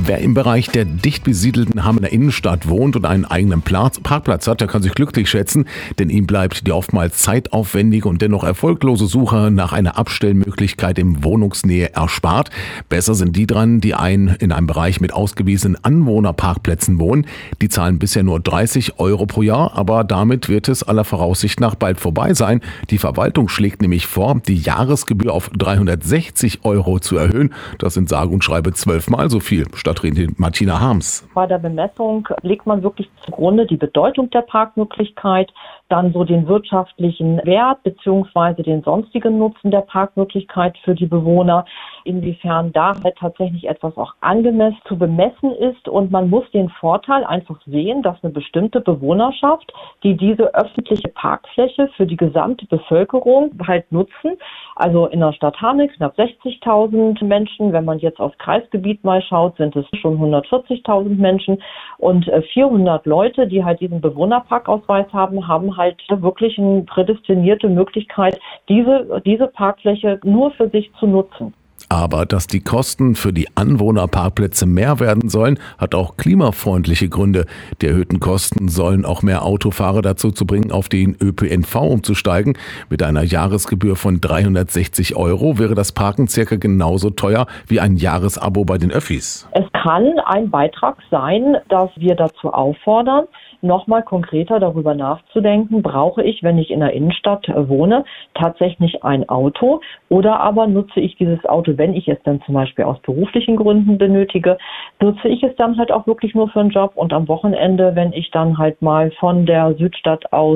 Wer im Bereich der dicht besiedelten Hammener Innenstadt wohnt und einen eigenen Parkplatz hat, der kann sich glücklich schätzen, denn ihm bleibt die oftmals zeitaufwendige und dennoch erfolglose Suche nach einer Abstellmöglichkeit in Wohnungsnähe erspart. Besser sind die dran, die in einem Bereich mit ausgewiesenen Anwohnerparkplätzen wohnen. Die zahlen bisher nur 30 € pro Jahr, aber damit wird es aller Voraussicht nach bald vorbei sein. Die Verwaltung schlägt nämlich vor, die Jahresgebühr auf 360 € zu erhöhen. Das sind sage und schreibe 12-mal so viel. Stadträtin Martina Harms. Bei der Bemessung legt man wirklich zugrunde die Bedeutung der Parkmöglichkeit, dann so den wirtschaftlichen Wert bzw. den sonstigen Nutzen der Parkmöglichkeit für die Bewohner, inwiefern da halt tatsächlich etwas auch angemessen zu bemessen ist, und man muss den Vorteil einfach sehen, dass eine bestimmte Bewohnerschaft, die diese öffentliche Parkfläche für die gesamte Bevölkerung halt nutzen, also in der Stadt Hameln knapp 60.000 Menschen, wenn man jetzt aufs Kreisgebiet mal schaut, sind es schon 140.000 Menschen, und 400 Leute, die halt diesen Bewohnerparkausweis haben, haben halt wirklich eine prädestinierte Möglichkeit, diese Parkfläche nur für sich zu nutzen. Aber dass die Kosten für die Anwohnerparkplätze mehr werden sollen, hat auch klimafreundliche Gründe. Die erhöhten Kosten sollen auch mehr Autofahrer dazu zu bringen, auf den ÖPNV umzusteigen. Mit einer Jahresgebühr von 360 € wäre das Parken circa genauso teuer wie ein Jahresabo bei den Öffis. Es kann ein Beitrag sein, dass wir dazu auffordern, nochmal konkreter darüber nachzudenken, brauche ich, wenn ich in der Innenstadt wohne, tatsächlich ein Auto, oder aber nutze ich dieses Auto, wenn ich es dann zum Beispiel aus beruflichen Gründen benötige, nutze ich es dann halt auch wirklich nur für einen Job, und am Wochenende, wenn ich dann halt mal von der Südstadt aus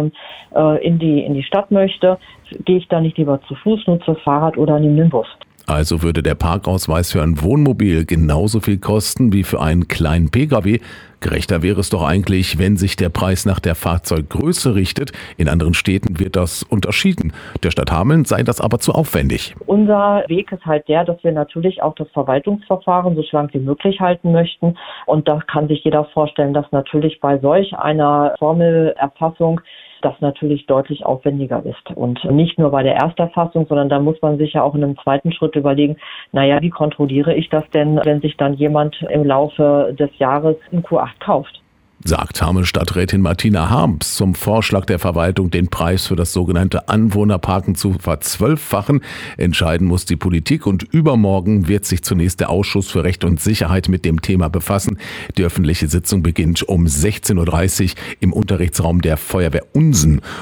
in die Stadt möchte, gehe ich dann nicht lieber zu Fuß, nutze das Fahrrad oder nehme den Bus. Also würde der Parkausweis für ein Wohnmobil genauso viel kosten wie für einen kleinen Pkw. Gerechter wäre es doch eigentlich, wenn sich der Preis nach der Fahrzeuggröße richtet. In anderen Städten wird das unterschieden. Der Stadt Hameln sei das aber zu aufwendig. Unser Weg ist halt der, dass wir natürlich auch das Verwaltungsverfahren so schlank wie möglich halten möchten. Und da kann sich jeder vorstellen, dass natürlich bei solch einer Formelerfassung das natürlich deutlich aufwendiger ist. Und nicht nur bei der Ersterfassung, sondern da muss man sich ja auch in einem zweiten Schritt überlegen, wie kontrolliere ich das denn, wenn sich dann jemand im Laufe des Jahres ein Q8 kauft? Sagt Hameln-Stadträtin Martina Harms zum Vorschlag der Verwaltung, den Preis für das sogenannte Anwohnerparken zu verzwölffachen. Entscheiden muss die Politik, und übermorgen wird sich zunächst der Ausschuss für Recht und Sicherheit mit dem Thema befassen. Die öffentliche Sitzung beginnt um 16:30 Uhr im Unterrichtsraum der Feuerwehr Unsen.